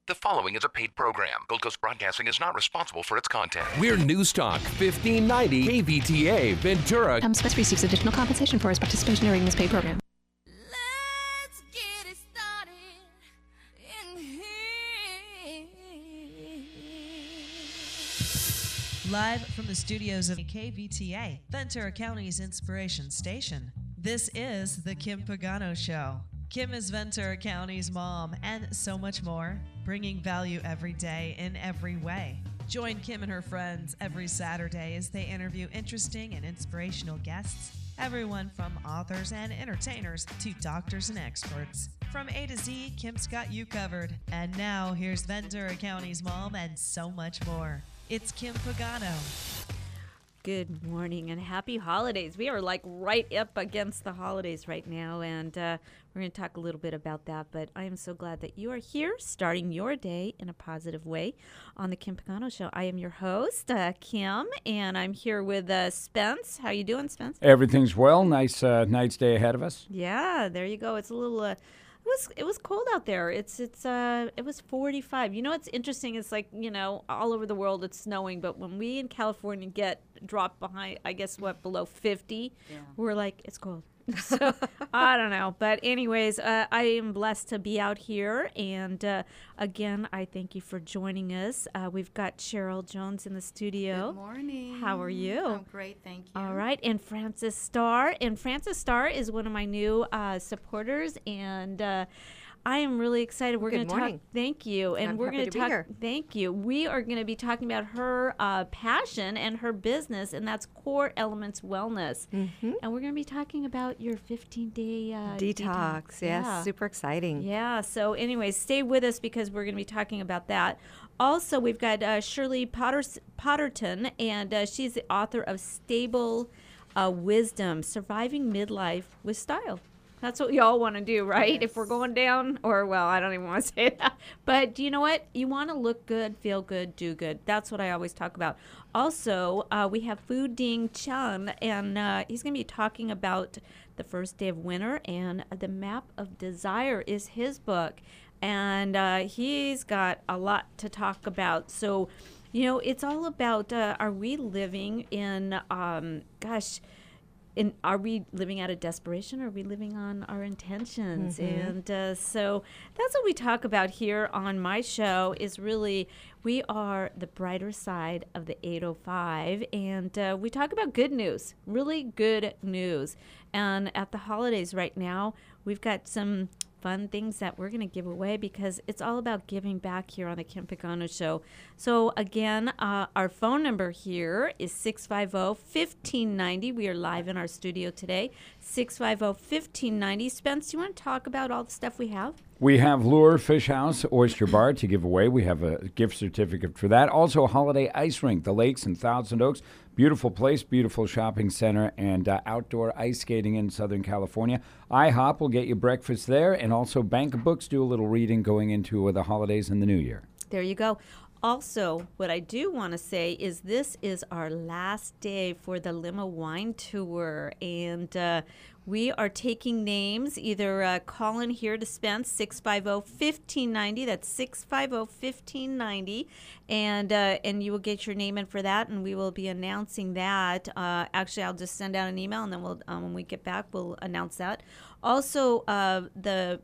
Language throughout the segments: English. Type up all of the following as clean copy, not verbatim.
The following is a paid program. Gold Coast Broadcasting is not responsible for its content. We're News Talk 1590 KVTA Ventura. Spence receives additional compensation for his participation during this paid program. Let's get it started in here. Live from the studios of KVTA, Ventura County's inspiration station. This is The Kim Pagano Show. Kim is Ventura County's mom and so much more, bringing value every day in every way. Join Kim and her friends every Saturday as they interview interesting and inspirational guests, everyone from authors and entertainers to doctors and experts. From A to Z, Kim's got you covered. And now, here's Ventura County's mom and so much more. It's Kim Pagano. Good morning and happy holidays. We are like right up against the holidays right now, and we're going to talk a little bit about that. But I am so glad that you are here, starting your day in a positive way on the Kim Pagano Show. I am your host, Kim, and I'm here with Spence. How you doing, Spence? Everything's well. Nice day ahead of us. Yeah, there you go. It's a little. It was cold out there. It was 45. You know what's interesting is, like, you know, all over the world it's snowing, but when we in California get dropped behind, I guess below 50, we're like, it's cold. So I don't know, but anyways, I am blessed to be out here, and again, I thank you for joining us. We've got Cheryl Jones in the studio. Good morning. How are you? I'm great, thank you. All right, and Frances Starr. And Frances Starr is one of my new supporters, and I am really excited. We're going to talk. Thank you, and we're going to talk. Thank you. We are going to be talking about her passion and her business, and that's Core Elements Wellness. Mm-hmm. And we're going to be talking about your 15-day detox. Yes, yeah. Super exciting. Yeah. So, anyways, stay with us because we're going to be talking about that. Also, we've got Shirley Potterton, and she's the author of Stable Wisdom: Surviving Midlife with Style. That's what we all want to do, right? Yes. If we're going down, or, well, I don't even want to say that. But do you know what? You want to look good, feel good, do good. That's what I always talk about. Also, we have Fu Ding Chun, and he's going to be talking about the first day of winter, and The Map of Desire is his book. And he's got a lot to talk about. So, you know, it's all about, are we living in, are we living out of desperation, or are we living on our intentions? Mm-hmm. And so that's what we talk about here on my show, is really we are the brighter side of the 805, and we talk about good news, really good news. And at the holidays right now, we've got some fun things that we're going to give away, because it's all about giving back here on the Kim Pagano Show. So again, our phone number here is 650-1590. We are live in our studio today, 650-1590. Spence, do you want to talk about all the stuff we have? We have Lure Fish House Oyster Bar to give away. We have a gift certificate for that. Also, a holiday ice rink, the Lakes in Thousand Oaks. Beautiful place, beautiful shopping center, and outdoor ice skating in Southern California. IHOP will get you breakfast there, and also Bank of Books do a little reading going into the holidays and the new year. There you go. Also, what I do want to say is this is our last day for the Lima Wine Tour, and we are taking names. Either call in here to Spence, 650-1590. That's 650-1590. And you will get your name in for that, and we will be announcing that. Actually, I'll just send out an email, and then we'll when we get back, we'll announce that. Also, the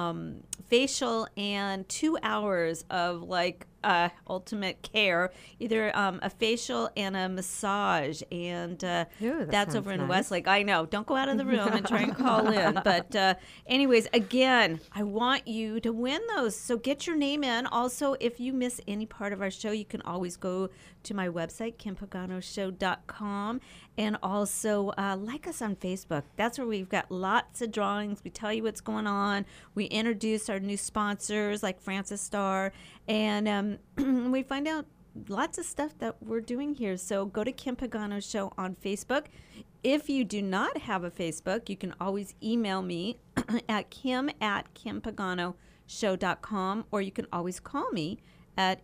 facial and 2 hours of, like, ultimate care, either a facial and a massage, and that's over in nice. Westlake. I know, don't go out of the room and try and call in, but anyways, again, I want you to win those, so get your name in. Also, if you miss any part of our show, you can always go to my website, kimpaganoshow.com, and also like us on Facebook. That's where we've got lots of drawings. We tell you what's going on. We introduce our new sponsors like Frances Starr, and we find out lots of stuff that we're doing here. So go to Kim Pagano Show on Facebook. If you do not have a Facebook, you can always email me at kim@kimpaganoshow.com, or you can always call me at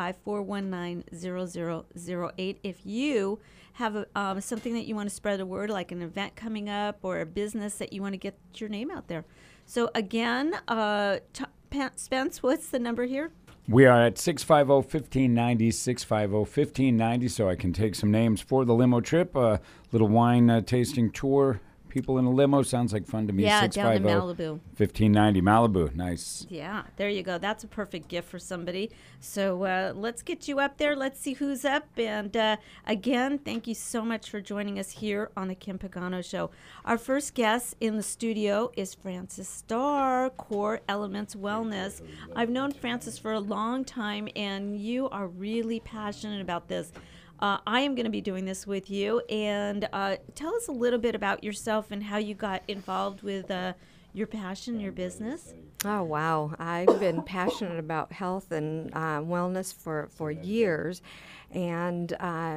805-419-0008 if you have something that you want to spread the word, like an event coming up or a business that you want to get your name out there. So again, Spence, what's the number here? We are at 650-1590, 650-1590, so I can take some names for the limo trip. Little wine tasting tour. People in a limo sounds like fun to me. Yeah, down to Malibu. 1590, Malibu. Nice. Yeah, there you go. That's a perfect gift for somebody. So let's get you up there. Let's see who's up. And again, thank you so much for joining us here on the Kim Pagano Show. Our first guest in the studio is Frances Starr, Core Elements Wellness. I've known Frances for a long time, and you are really passionate about this. I am going to be doing this with you, and tell us a little bit about yourself and how you got involved with your passion, your business. Oh, wow. I've been passionate about health and wellness for years, and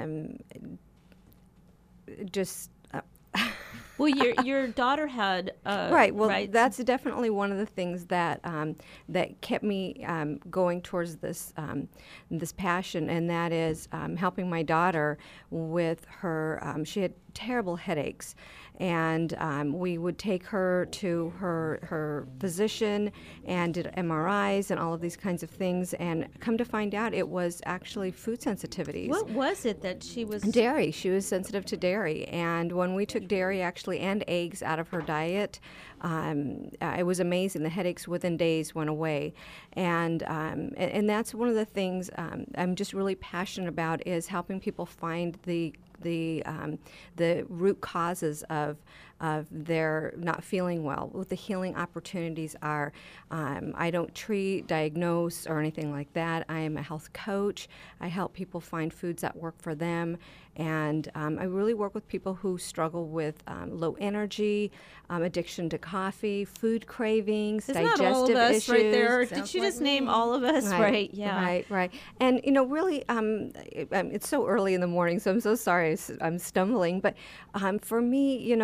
just... Well, your daughter had right. Well, right? that's definitely one of the things that that kept me going towards this this passion, and that is helping my daughter with her. She had terrible headaches, and we would take her to her physician and did MRIs and all of these kinds of things, and come to find out it was actually food sensitivities. What was it that she was? Dairy. She was sensitive to dairy, and when we took dairy actually and eggs out of her diet, it was amazing. The headaches within days went away, and that's one of the things I'm just really passionate about, is helping people find the root causes of their not feeling well. What the healing opportunities are. I don't treat, diagnose, or anything like that. I am a health coach. I help people find foods that work for them, and I really work with people who struggle with low energy, addiction to coffee, food cravings, Isn't digestive that all of us issues. right there? Did she just name all of us? Right. Yeah. Right. And really, it's so early in the morning, so I'm so sorry I'm stumbling. But for me,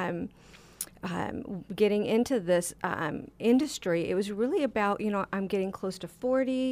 getting into this industry, it was really about, I'm getting close to 40.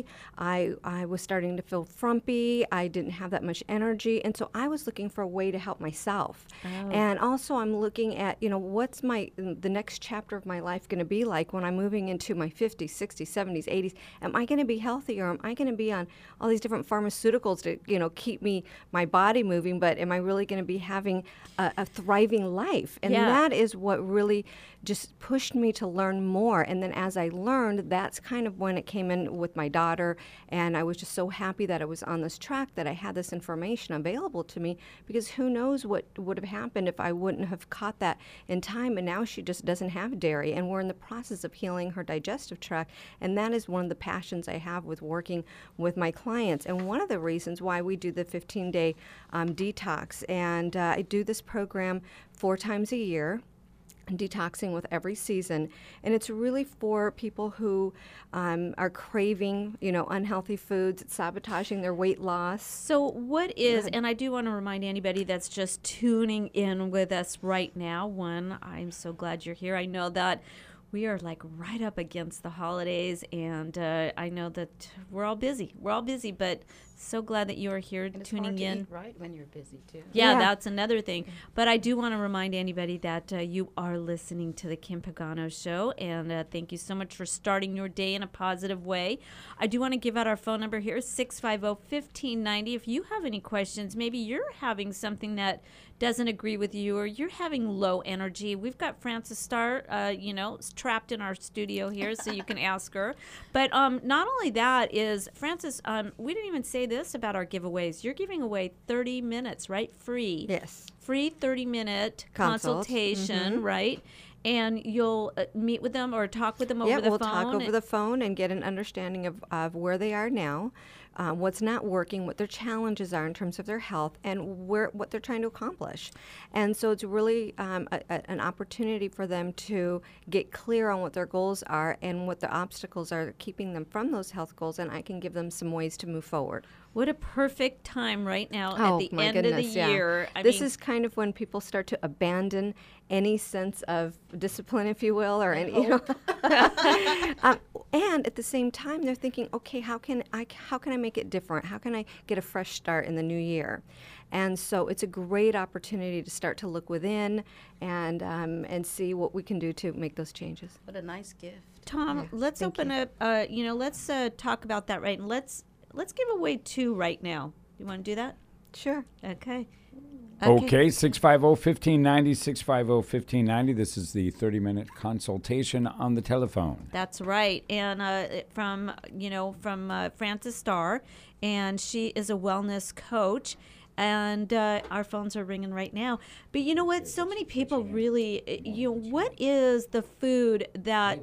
I was starting to feel frumpy. I didn't have that much energy. And so I was looking for a way to help myself. Oh. And also I'm looking at, what's the next chapter of my life going to be like when I'm moving into my 50s, 60s, 70s, 80s? Am I going to be healthy, or am I going to be on all these different pharmaceuticals to, keep my body moving? But am I really going to be having a thriving life? And that is what really just pushed me to learn more. And then as I learned, that's kind of when it came in with my daughter. And I was just so happy that I was on this track, that I had this information available to me, because who knows what would have happened if I wouldn't have caught that in time. And now she just doesn't have dairy, and we're in the process of healing her digestive tract. And that is one of the passions I have with working with my clients, and one of the reasons why we do the 15-day detox. And I do this program 4 times a year, detoxing with every season, and it's really for people who are craving, unhealthy foods, sabotaging their weight loss. So what is, and I do want to remind anybody that's just tuning in with us right now, I'm so glad you're here. I know that we are like right up against the holidays, and I know that we're all busy, but so glad that you are here and tuning it's hard in. to eat right when you're busy too. Yeah, that's another thing. But I do want to remind anybody that you are listening to the Kim Pagano Show, and thank you so much for starting your day in a positive way. I do want to give out our phone number here, 650-1590. If you have any questions, maybe you're having something that doesn't agree with you, or you're having low energy, we've got Frances Starr, trapped in our studio here, so you can ask her. But not only that is, Frances, we didn't even say this about our giveaways. You're giving away 30 minutes, right? Free. Yes. Free 30-minute consultation, right? And you'll meet with them or talk with them over the phone? Yeah, we'll talk over the phone and get an understanding of where they are now, what's not working, what their challenges are in terms of their health, and what they're trying to accomplish. And so it's really an opportunity for them to get clear on what their goals are and what the obstacles are keeping them from those health goals, and I can give them some ways to move forward. What a perfect time right now at the end of the year. This is kind of when people start to abandon any sense of discipline, if you will, or any, and at the same time they're thinking, okay, how can I make it different? How can I get a fresh start in the new year? And so it's a great opportunity to start to look within and see what we can do to make those changes. What a nice gift. Tom, let's open up. Let's talk about that, right? And let's give away 2 right now. You want to do that? Sure. Okay. Okay, 650-1590, 650-1590. This is the 30-minute consultation on the telephone. That's right. And from Frances Starr, and she is a wellness coach. And our phones are ringing right now. But you know what? So many people really, what is the food that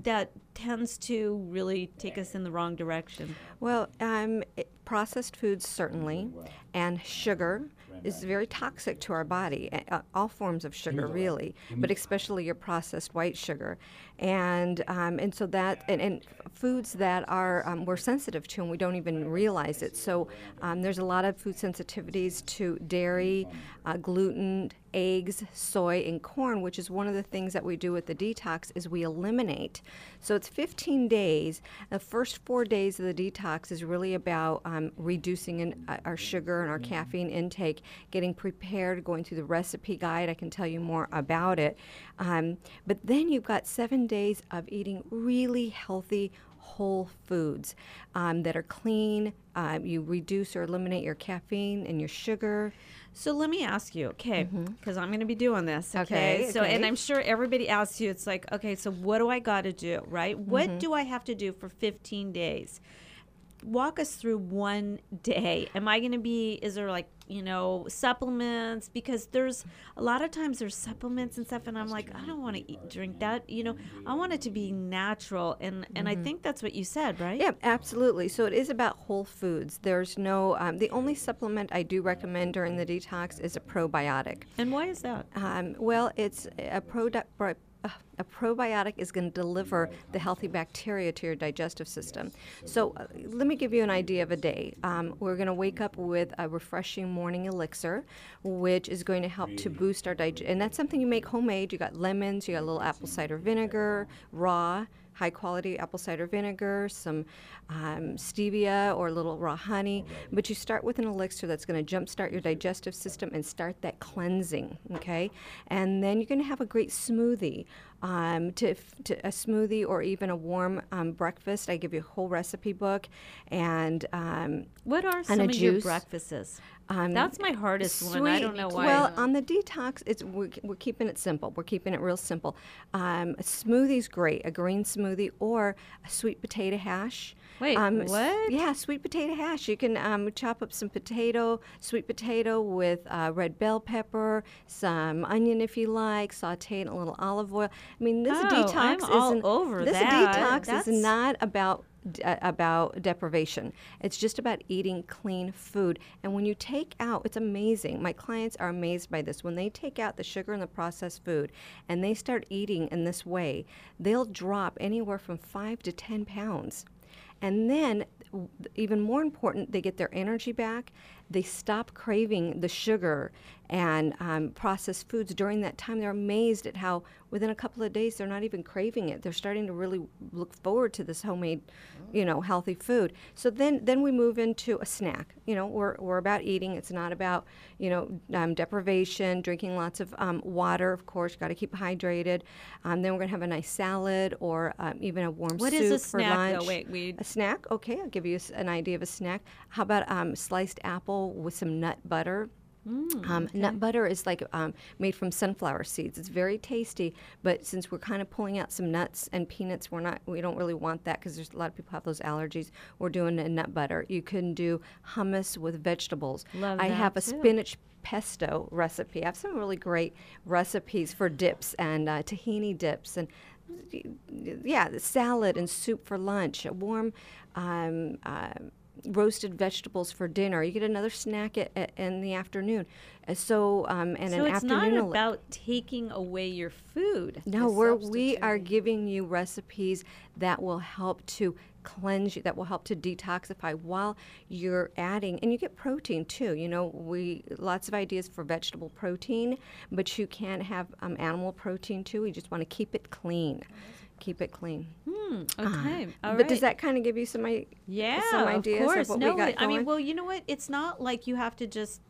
tends to really take us in the wrong direction? Well, processed foods certainly, and sugar is very toxic to our body. All forms of sugar, really, but especially your processed white sugar, and so that and foods that are we're sensitive to and we don't even realize it. So there's a lot of food sensitivities to dairy, gluten, eggs, soy, and corn, which is one of the things that we do with the detox is we eliminate. So it's 15 days. The first 4 days of the detox is really about reducing our sugar and our caffeine intake, getting prepared, going through the recipe guide. I can tell you more about it. But then you've got 7 days of eating really healthy whole foods that are clean. You reduce or eliminate your caffeine and your sugar. So let me ask you, okay, because I'm going to be doing this, okay? Okay, So, okay. and I'm sure everybody asks you, it's like, okay, so what do I got to do, right? What do I have to do for 15 days? Walk us through one day. Am I going to be, is there like, supplements? Because there's a lot of times there's supplements and stuff, and I'm like, I don't want to drink that. I want it to be natural, and I think that's what you said, right? Yeah, absolutely. So it is about whole foods. There's no, the only supplement I do recommend during the detox is a probiotic. And why is that? Well, it's a probiotic is going to deliver the healthy bacteria to your digestive system. So let me give you an idea of a day. We're going to wake up with a refreshing morning elixir, which is going to help to boost our digestion. And that's something you make homemade. You got lemons, you got a little apple cider vinegar, raw, high quality apple cider vinegar, some stevia or a little raw honey. But you start with an elixir that's going to jumpstart your digestive system and start that cleansing, okay? And then you're going to have a great smoothie. To a smoothie or even a warm breakfast. I give you a whole recipe book. And what are some of your breakfasts? That's my hardest one. I don't know why. Well, on the detox, we're keeping it simple. We're keeping it real simple. A smoothie's great, a green smoothie or a sweet potato hash. Wait, what? Yeah, sweet potato hash. You can chop up some sweet potato with red bell pepper, some onion if you like, saute in a little olive oil. I mean, this detox I'm all over this that. detox is not about deprivation. It's just about eating clean food. And when you take out, it's amazing. My clients are amazed by this. When they take out the sugar and the processed food and they start eating in this way, they'll drop anywhere from 5 to 10 pounds. And then, even more important, they get their energy back. They stop craving the sugar and processed foods during that time. They're amazed at how within a couple of days they're not even craving it. They're starting to really look forward to this homemade, healthy food. So then we move into a snack. We're about eating. It's not about deprivation, drinking lots of water. Of course, you got to keep hydrated. Then we're gonna have a nice salad or even a warm What soup is a for snack, lunch. though? Wait, A snack? Okay, I'll give you an idea of a snack. How about sliced apple with some nut butter? Nut butter is like made from sunflower seeds. It's very tasty, but since we're kind of pulling out some nuts and peanuts, we don't really want that because there's a lot of people have those allergies. We're doing a nut butter. You can do hummus with vegetables. I have a spinach pesto recipe. I have some really great recipes for dips and tahini dips and salad and soup for lunch. A warm roasted vegetables for dinner. You get another snack in the afternoon. So it's not about taking away your food. No, we are giving you recipes that will help to cleanse you, that will help to detoxify while you're adding, and you get protein too. Lots of ideas for vegetable protein, but you can have animal protein too. We just want to keep it clean. Keep it clean. Okay. All but right. Does that kind of give you some ideas of of what we got going? I mean, well, you know what? It's not like you have to just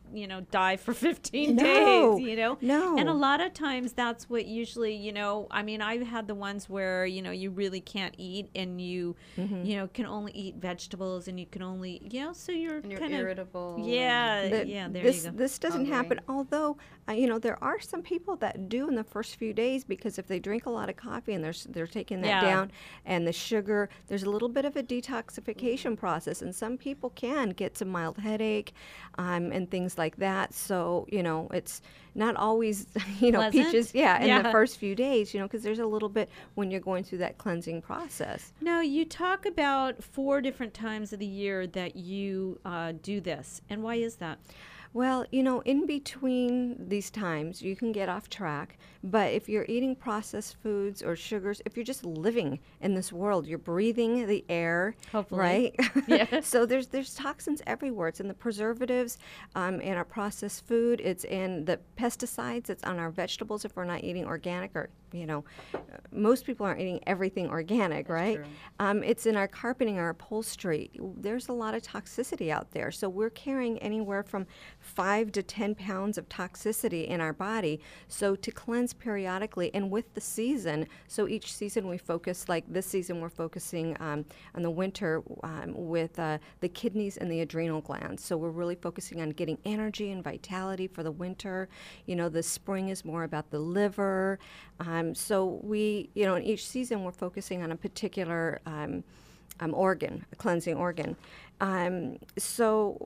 die for 15 No, days, no. And a lot of times that's what usually, I mean, I've had the ones where, you really can't eat and you, can only eat vegetables and you can only, so you're And you're kind of irritable. Yeah, That yeah, there this, you go. This doesn't happen, although, there are some people that do in the first few days, because if they drink a lot of coffee and they're taking that Yeah. down, and the sugar, there's a little bit of a detoxification process, and some people can get some mild headache and things like that. So, it's not always, Pleasant? peaches, in Yeah. the first few days, because there's a little bit when you're going through that cleansing process. Now, you talk about 4 different times of the year that you do this. And why is that? Well, in between these times, you can get off track. But if you're eating processed foods or sugars, if you're just living in this world, you're breathing the air, Hopefully. right? Yeah. So there's toxins everywhere. It's in the preservatives, in our processed food. It's in the pesticides. It's on our vegetables if we're not eating organic, or most people aren't eating everything organic, right? It's in our carpeting, our upholstery. There's a lot of toxicity out there. So we're carrying anywhere from 5 to 10 pounds of toxicity in our body. So to cleanse periodically, and with the season, so each season we focus, like this season we're focusing on the winter with the kidneys and the adrenal glands. So we're really focusing on getting energy and vitality for the winter. The spring is more about the liver. So we, in each season we're focusing on a particular organ, a cleansing organ. So,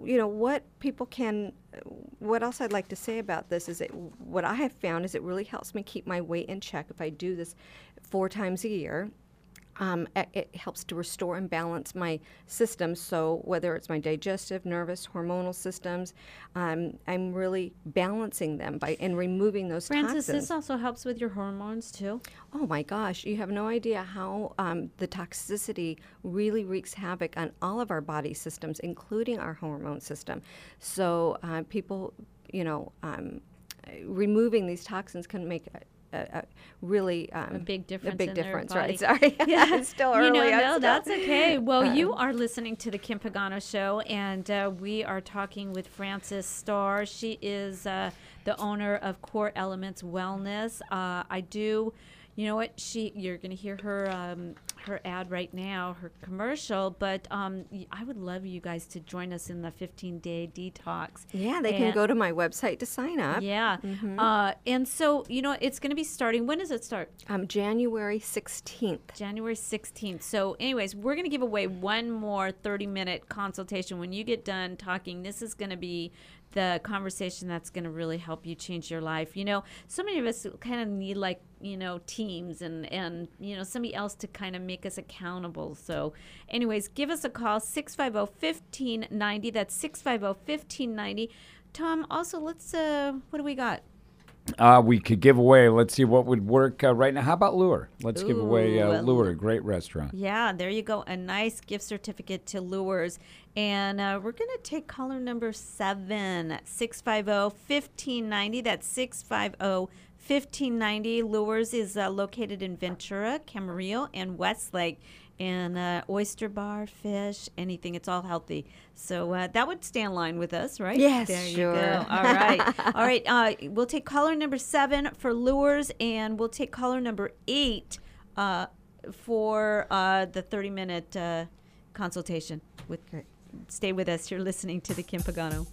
what else I'd like to say about this is that what I have found is it really helps me keep my weight in check if I do this 4 times a year. It helps to restore and balance my systems. So whether it's my digestive, nervous, hormonal systems, I'm really balancing them and removing those Francis, toxins. this also helps with your hormones too. Oh my gosh, you have no idea how the toxicity really wreaks havoc on all of our body systems, including our hormone system. So people, removing these toxins can make a really A big difference. a big in their difference, body. right? Sorry, it's still early. No, that's okay. Well, you are listening to the Kim Pagano Show, and we are talking with Francis Starr. She is the owner of Core Elements Wellness. You're going to hear her ad right now, her commercial, but I would love you guys to join us in the 15-day detox. Yeah, they can go to my website to sign up. Yeah. And so, it's going to be starting. When does it start? January 16th. January 16th. So anyways, we're going to give away one more 30-minute consultation. When you get done talking, this is going to be the conversation that's going to really help you change your life. So many of us kind of need teams and somebody else to kind of make us accountable. So anyways, give us a call, 650-1590. That's 650-1590. Tom, also let's, what do we got? We could give away, let's see what would work right now. How about Lure? Let's give away Ooh, Lure, a great restaurant. Yeah, there you go. A nice gift certificate to Lures. And we're going to take caller number 7, 650-1590. That's 650-1590. Lures is located in Ventura, Camarillo, and Westlake. And oyster bar, fish, anything. It's all healthy. So that would stay in line with us, right? Yes, there sure. You go. All right. All right. We'll take caller number 7 for Lures, and we'll take caller number 8 for the 30-minute consultation. Stay with us. You're listening to the Kim Pagano.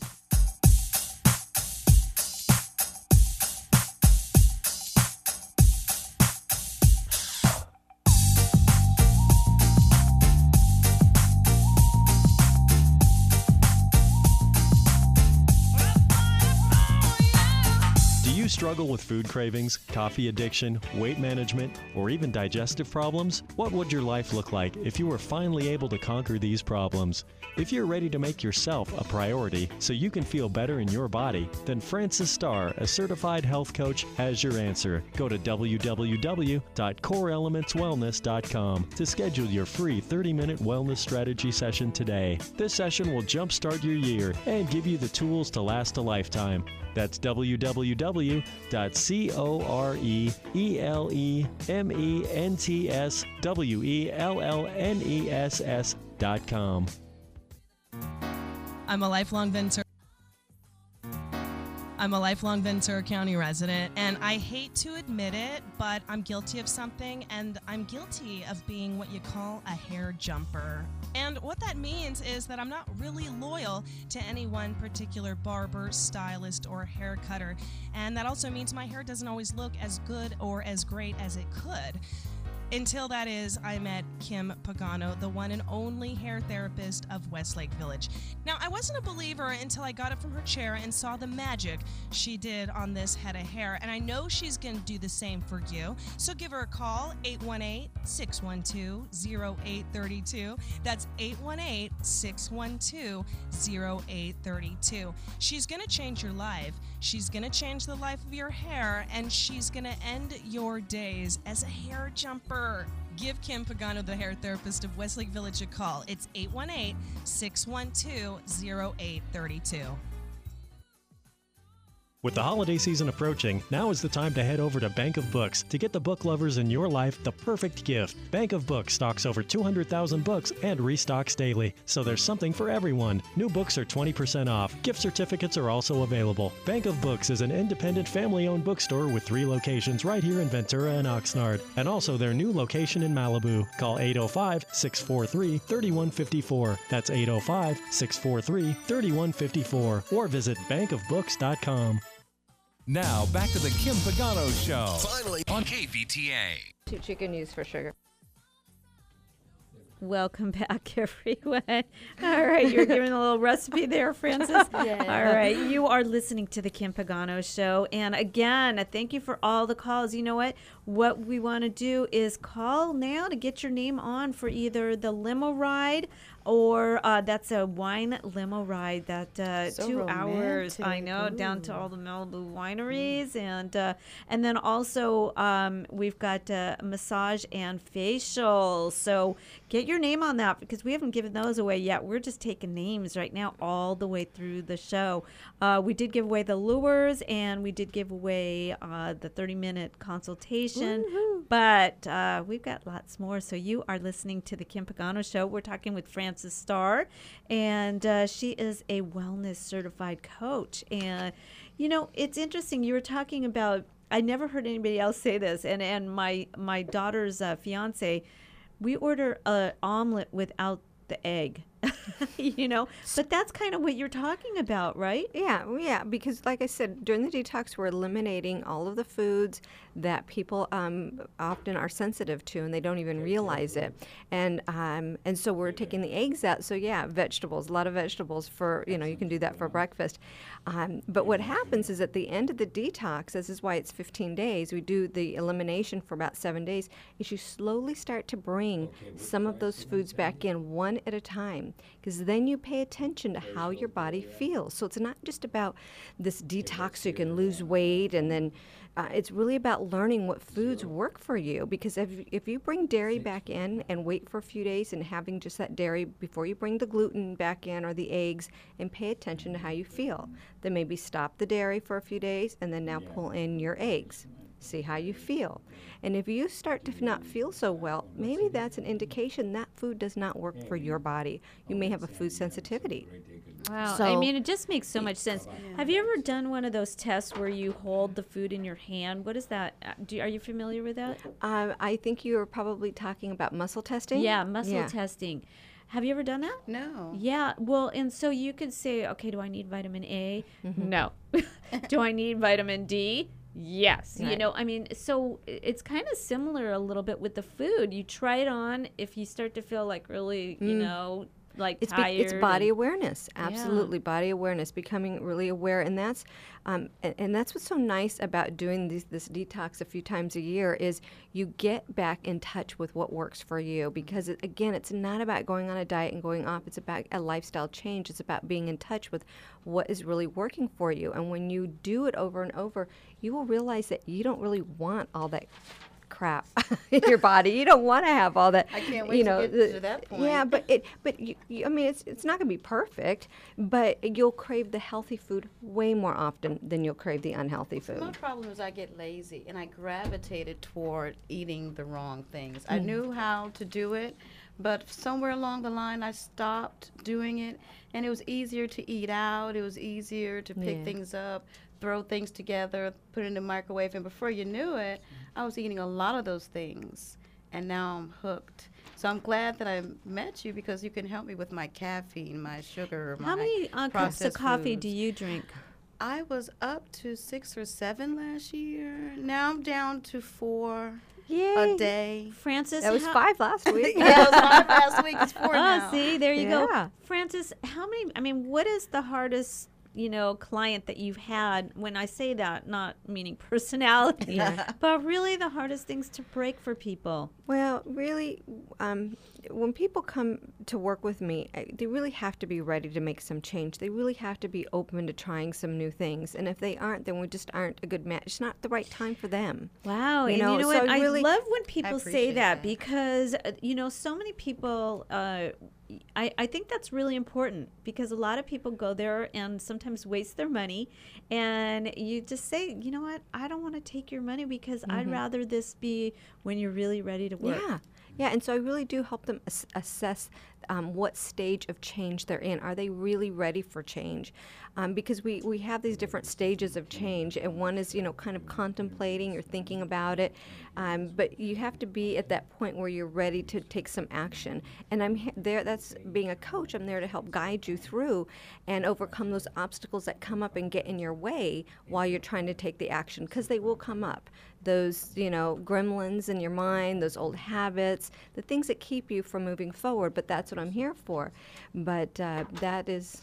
Struggle with food cravings, coffee addiction, weight management, or even digestive problems? What would your life look like if you were finally able to conquer these problems? If you're ready to make yourself a priority so you can feel better in your body, then Francis Starr, a certified health coach, has your answer. Go to www.coreelementswellness.com to schedule your free 30-minute wellness strategy session today. This session will jumpstart your year and give you the tools to last a lifetime. That's www.coreelementswellness.com. I'm a lifelong Ventura. I'm a lifelong Ventura County resident, and I hate to admit it, but I'm guilty of something, and I'm guilty of being what you call a hair jumper. And what that means is that I'm not really loyal to any one particular barber, stylist, or hair cutter. And that also means my hair doesn't always look as good or as great as it could. Until that is, I met Kim Pagano, the one and only hair therapist of Westlake Village. Now, I wasn't a believer until I got up from her chair and saw the magic she did on this head of hair, and I know she's going to do the same for you. So give her a call, 818-612-0832. That's 818-612-0832. She's going to change your life. She's going to change the life of your hair, and she's going to end your days as a hair jumper. Give Kim Pagano, the hair therapist of Westlake Village, a call. It's 818-612-0832. With the holiday season approaching, now is the time to head over to Bank of Books to get the book lovers in your life the perfect gift. Bank of Books stocks over 200,000 books and restocks daily, so there's something for everyone. New books are 20% off. Gift certificates are also available. Bank of Books is an independent family-owned bookstore with 3 locations right here in Ventura and Oxnard, and also their new location in Malibu. Call 805-643-3154. That's 805-643-3154. Or visit bankofbooks.com. Now, back to the Kim Pagano Show. Finally on KVTA. 2 chicken used for sugar. Welcome back, everyone. All right, you're giving a little recipe there, Francis. Yeah. All right, you are listening to the Kim Pagano Show. And again, thank you for all the calls. You know what? What we want to do is call now to get your name on for either the limo ride or that's a wine limo ride that So 2 hours. romantic. I know, down to all the Malibu wineries. And then also we've got massage and facial. So get your name on that because we haven't given those away yet. We're just taking names right now all the way through the show. We did give away the lures and we did give away the 30-minute consultation. Woo-hoo. But we've got lots more. So you are listening to the Kim Pagano Show. We're talking with Frances Starr, and she is a wellness certified coach. And, you know, it's interesting. You were talking about, I never heard anybody else say this, and my daughter's fiance, we order an omelet without the egg. You know, but that's kind of what you're talking about, right? Yeah, because like I said, during the detox, we're eliminating all of the foods that people often are sensitive to, and they don't even realize it. And so we're taking the eggs out. So yeah, vegetables, a lot of vegetables for, you know, you can do that for breakfast. But what happens is at the end of the detox, this is why it's 15 days, we do the elimination for about 7 days, is you slowly start to bring some of those foods back in one at a time. Because then you pay attention to how your body feels. So it's not just about this detox so you can lose weight, and then it's really about learning what foods work for you. Because if you bring dairy back in and wait for a few days and having just that dairy before you bring the gluten back in or the eggs, and pay attention to how you feel, then maybe stop the dairy for a few days and then now pull in your eggs. See how you feel. And if you start to not feel so well, maybe that's an indication that food does not work for your body. You may have a food sensitivity. Wow. So, I mean, it just makes so much sense. Have you ever done one of those tests where you hold the food in your hand? What is that? Are you familiar with that? I think you are probably talking about muscle testing. Yeah, muscle testing. Have you ever done that? No. Yeah. Well, and so you could say, okay, do I need vitamin A? No. Do I need vitamin D? Yes. Right. You know, I mean, so it's kind of similar a little bit with the food. You try it on. If you start to feel like really, you know, like it's tired. It's body awareness. Yeah. Absolutely, body awareness, becoming really aware. And that's and that's what's so nice about doing this detox a few times a year is you get back in touch with what works for you. Because, again, it's not about going on a diet and going off. It's about a lifestyle change. It's about being in touch with what is really working for you. And when you do it over and over, you will realize that you don't really want all that crap in your body. You don't want to have all that. I can't wait to get to that point. Yeah, but I mean, it's not going to be perfect, but you'll crave the healthy food way more often than you'll crave the unhealthy food. My problem is I get lazy, and I gravitated toward eating the wrong things. I knew how to do it, but somewhere along the line I stopped doing it, and it was easier to eat out. It was easier to pick things up throw things together, put it in the microwave, and before you knew it, I was eating a lot of those things, and now I'm hooked. So I'm glad that I met you because you can help me with my caffeine, my sugar, How many cups of processed coffee foods. do you drink? I was up to 6 or 7 last year. Now I'm down to 4 Yay. a day. Francis, That was 5 last week. Yeah, it was 5 last week. It's 4 Oh, now. see, there you Yeah. go. Francis, what is the hardest, client that you've had? When I say that, not meaning personality, but really the hardest things to break for people. Well, really, when people come to work with me, they really have to be ready to make some change. They really have to be open to trying some new things. And if they aren't, then we just aren't a good match. It's not the right time for them. Wow. You And know, you know so what? I really- love when people say appreciate that that. because, so many people, I think that's really important because a lot of people go there and sometimes waste their money. And you just say, you know what? I don't want to take your money because I'd rather this be when you're really ready to work. Yeah. Yeah, and so I really do help them assess what stage of change they're in. Are they really ready for change? Because we have these different stages of change, and one is, kind of contemplating or thinking about it, but you have to be at that point where you're ready to take some action. And I'm there, that's being a coach, I'm there to help guide you through and overcome those obstacles that come up and get in your way while you're trying to take the action, because they will come up. Those, gremlins in your mind, those old habits, the things that keep you from moving forward. But that's what I'm here for. But that is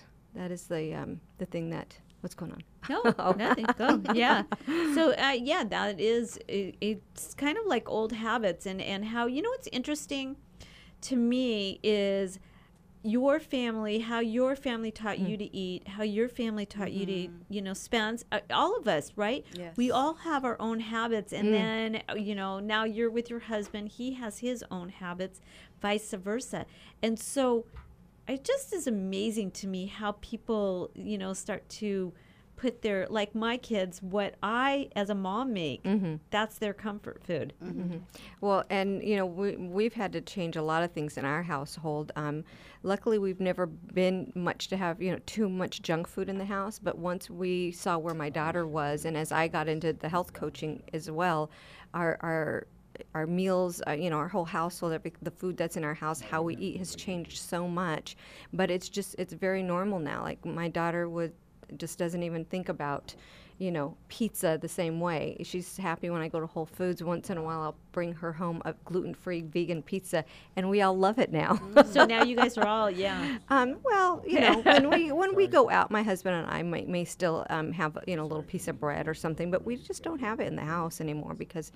the thing that. What's going on? No, nothing. Go. Yeah. So, that is, it's kind of like old habits and how, what's interesting to me is your family, how your family taught you to eat, how your family taught you to, spend, all of us, right? Yes. We all have our own habits. And then, now you're with your husband, he has his own habits, vice versa. And so it just is amazing to me how people, start to put their, like my kids, what I as a mom make, that's their comfort food. Well, and we've had to change a lot of things in our household. Luckily, we've never been much to have too much junk food in the house. But once we saw where my daughter was, and as I got into the health coaching as well, our meals, our whole household, the food that's in our house, how we eat has changed so much. But it's very normal now. Like my daughter just doesn't even think about, pizza the same way. She's happy when I go to Whole Foods. Once in a while, I'll bring her home a gluten-free vegan pizza, and we all love it now. So now you guys are all, Well, when we go out, my husband and I may still have a little piece of bread or something, but we just don't have it in the house anymore because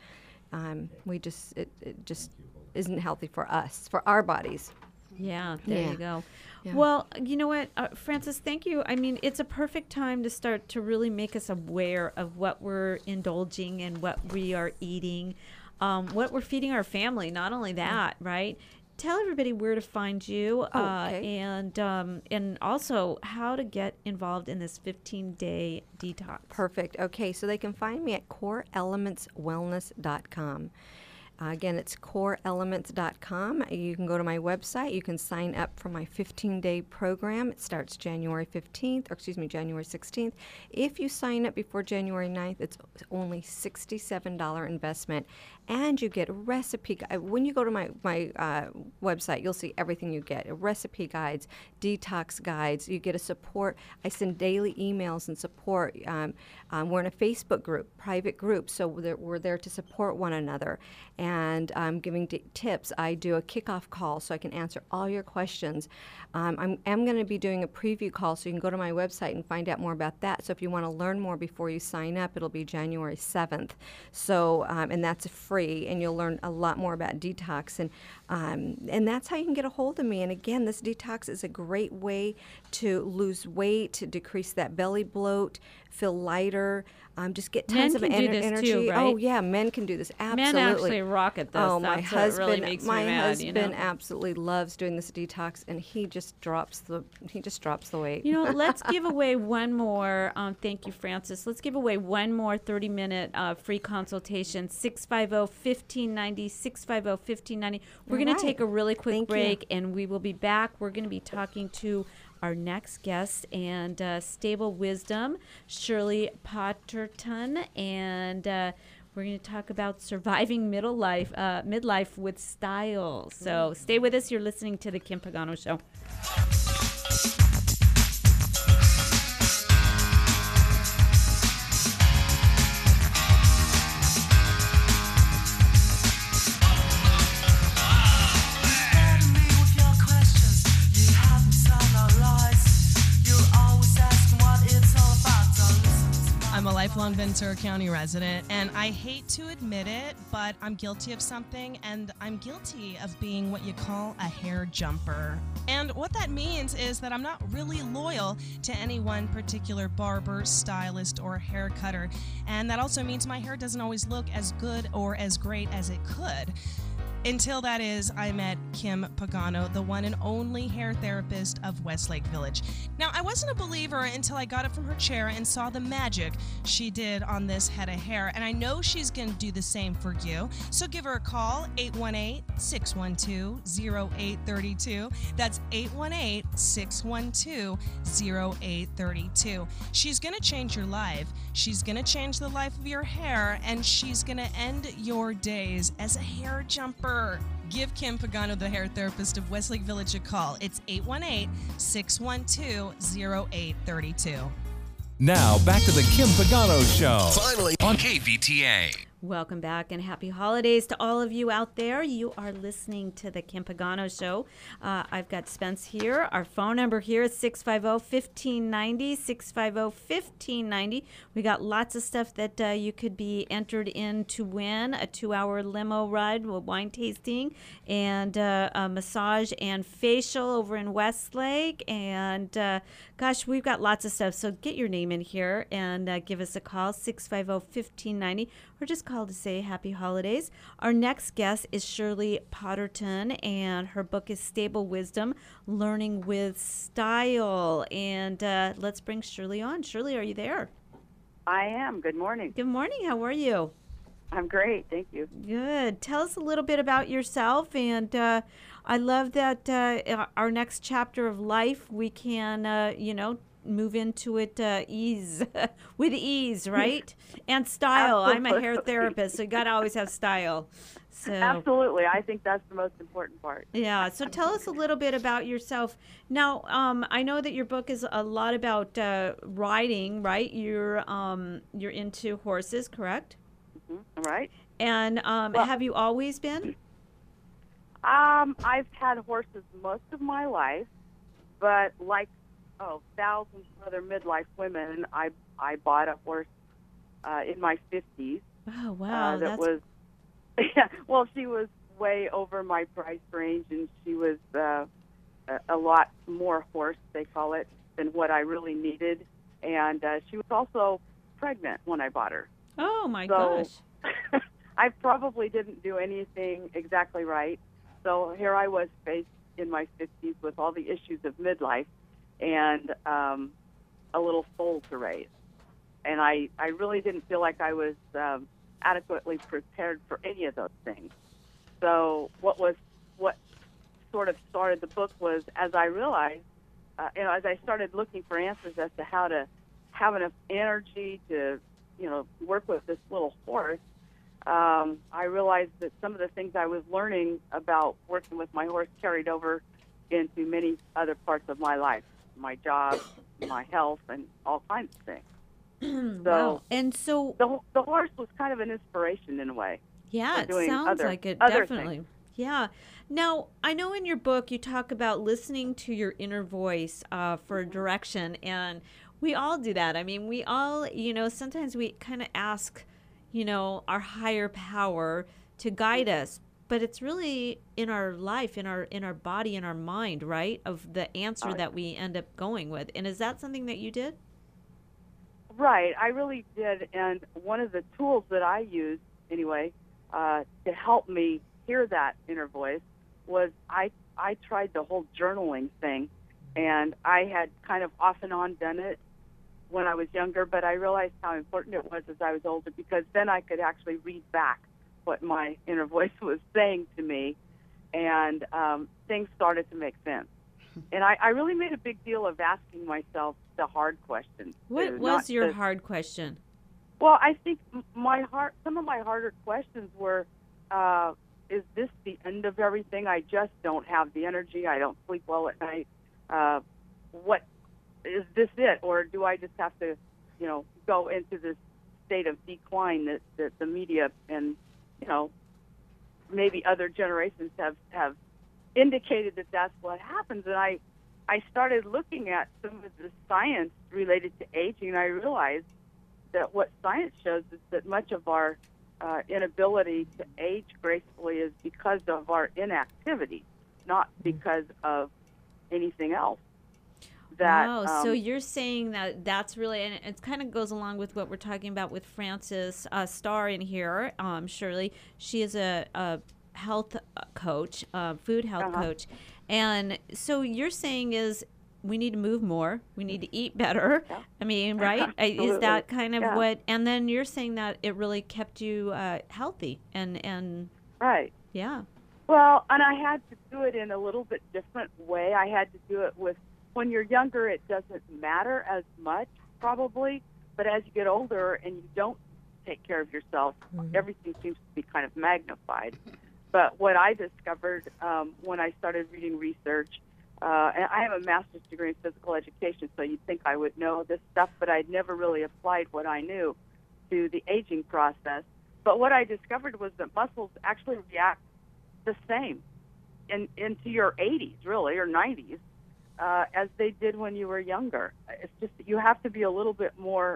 it just isn't healthy for us, for our bodies. Yeah, there you go. Yeah. Well, you know what, Francis, thank you. I mean, it's a perfect time to start to really make us aware of what we're indulging and what we are eating, what we're feeding our family. Not only that, right? Tell everybody where to find you and also how to get involved in this 15-day detox. Perfect. Okay, so they can find me at coreelementswellness.com. Again, it's coreelements.com. You can go to my website. You can sign up for my 15-day program. It starts January 16th. If you sign up before January 9th, it's only $67 investment. And you get a recipe. When you go to my website, you'll see everything you get. Recipe guides, detox guides. You get a support. I send daily emails and support. We're in a Facebook group, private group, so we're there to support one another. And I'm giving tips. I do a kickoff call so I can answer all your questions. I'm going to be doing a preview call, so you can go to my website and find out more about that. So if you want to learn more before you sign up, it'll be January 7th. So, and that's free, and you'll learn a lot more about detox. And that's how you can get a hold of me. And again, this detox is a great way to lose weight, to decrease that belly bloat, feel lighter, just get tons of energy. Too, right? Oh yeah, men can do this. Absolutely. Men actually rock at this. Oh, That's my what husband, really makes me mad, absolutely loves doing this detox, and he just drops the weight. Let's give away one more. Thank you, Francis. Let's give away one more 30-minute free consultation. 650-1590. 650-1590. We're going to take a really quick break, and we will be back. We're going to be talking to our next guest, and Stable Wisdom, Shirley Potterton, and we're going to talk about surviving midlife with style. So stay with us. You're listening to The Kim Pagano Show. I'm a lifelong Ventura County resident, and I hate to admit it, but I'm guilty of something, and I'm guilty of being what you call a hair jumper. And what that means is that I'm not really loyal to any one particular barber, stylist, or hair cutter. And that also means my hair doesn't always look as good or as great as it could. Until that is, I met Kim Pagano, the one and only hair therapist of Westlake Village. Now, I wasn't a believer until I got up from her chair and saw the magic she did on this head of hair, and I know she's going to do the same for you. So give her a call, 818-612-0832. That's 818-612-0832. She's going to change your life. She's going to change the life of your hair, and she's going to end your days as a hair jumper. Give Kim Pagano, the hair therapist of Westlake Village, a call. It's 818-612-0832. Now, back to the Kim Pagano Show. Finally on KVTA. Welcome back and happy holidays to all of you out there. You are listening to the Kim Pagano Show. I've got Spence here. Our phone number here is 650-1590, 650-1590. We got lots of stuff that you could be entered in to win: a 2-hour limo ride with wine tasting, and a massage and facial over in Westlake. And gosh, we've got lots of stuff. So get your name in here and give us a call, 650-1590, or just call to say happy holidays. Our next guest is Shirley Potterton, and her book is Stable Wisdom, Learning with Style. And let's bring Shirley on. Shirley, are you there? I am. Good morning. Good morning. How are you? I'm great. Thank you. Good. Tell us a little bit about yourself. And I love that our next chapter of life, we can, move into it with ease, right? And style. I'm a hair therapist, so you got to always have style. So absolutely. I think that's the most important part. Yeah. So tell us a little bit about yourself. Now, I know that your book is a lot about riding, right? You're into horses, correct? Mm-hmm. Right. And have you always been? I've had horses most of my life, but like thousands of other midlife women, I bought a horse in my 50s. Oh, wow. That was, yeah, well, she was way over my price range, and she was a lot more horse, they call it, than what I really needed. And she was also pregnant when I bought her. Oh, my gosh. I probably didn't do anything exactly right. So here I was faced in my 50s with all the issues of midlife and a little soul to raise. And I really didn't feel like I was adequately prepared for any of those things. So what sort of started the book was, as I realized, as I started looking for answers as to how to have enough energy to, work with this little horse, I realized that some of the things I was learning about working with my horse carried over into many other parts of my life, my job, my health, and all kinds of things. Wow. And so the horse was kind of an inspiration in a way. Yeah, it sounds like it, definitely. Things. Yeah. Now, I know in your book you talk about listening to your inner voice for direction, and we all do that. I mean, we all, sometimes we kind of ask, our higher power to guide us, but it's really in our life, in our body, in our mind, right, of the answer that we end up going with. And is that something that you did? Right, I really did. And one of the tools that I used, anyway, to help me hear that inner voice was I tried the whole journaling thing. And I had kind of off and on done it when I was younger, but I realized how important it was as I was older, because then I could actually read back what my inner voice was saying to me, and things started to make sense. And I really made a big deal of asking myself the hard questions. What too, was not your the- hard question? Well, I think some of my harder questions were, is this the end of everything? I just don't have the energy. I don't sleep well at night. What is this it, or do I just have to, go into this state of decline that the media and, maybe other generations have indicated that that's what happens? And I started looking at some of the science related to aging, and I realized that what science shows is that much of our inability to age gracefully is because of our inactivity, not because of anything else. Wow, so you're saying that that's really, and it kind of goes along with what we're talking about with Frances Starr in here, Shirley. She is a health coach, food health coach. And so you're saying is we need to move more, we need to eat better. Yeah. I mean, right? Is that kind of what, and then you're saying that it really kept you healthy and right. Yeah. Well, and I had to do it in a little bit different way. I had to do it with, when you're younger, it doesn't matter as much, probably. But as you get older and you don't take care of yourself, everything seems to be kind of magnified. But what I discovered when I started reading research, and I have a master's degree in physical education, so you'd think I would know this stuff, but I'd never really applied what I knew to the aging process. But what I discovered was that muscles actually react the same into your 80s, really, or 90s, as they did when you were younger. It's just that you have to be a little bit more